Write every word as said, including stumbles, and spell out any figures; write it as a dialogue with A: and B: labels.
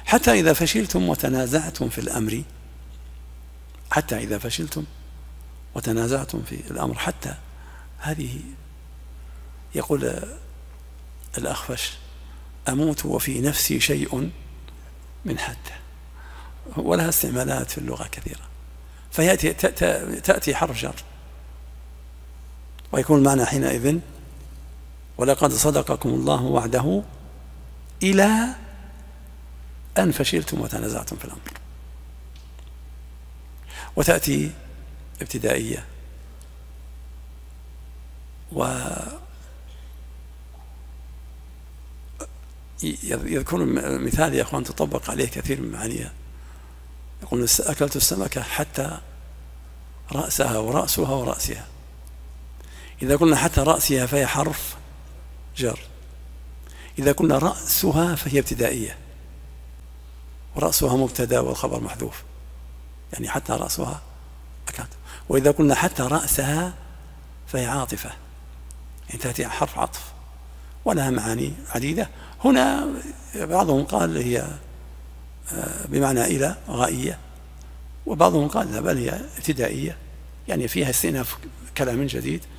A: حتى إذا فشلتم وتنازعتم في الأمر، حتى إذا فشلتم وتنازعتم في الأمر، حتى هذه يقول الأخفش: أموت وفي نفسي شيء من حتى، ولها استعمالات في اللغة كثيرة، فيأتي تأتي حرف جر، ويكون المعنى حينئذ: ولقد صدقكم الله وعده إلى أن فشلتم وتنازعتم في الأمر. وتأتي ابتدائية، ويذكر مثال يا أخوان تطبق عليه كثير من معانيها. يقول: أكلت السمكة حتى رأسها ورأسها ورأسها. إذا قلنا حتى رأسها فهي حرف جر، إذا قلنا رأسها فهي ابتدائية، ورأسها مبتدا والخبر محذوف، يعني حتى رأسها أكلت. وإذا قلنا حتى رأسها فهي عاطفة، يعني تأتي حرف عطف، ولها معاني عديدة. هنا بعضهم قال هي بمعنى إلى غائية، وبعضهم قال بل هي ابتدائية، يعني فيها استئناف كلام جديد.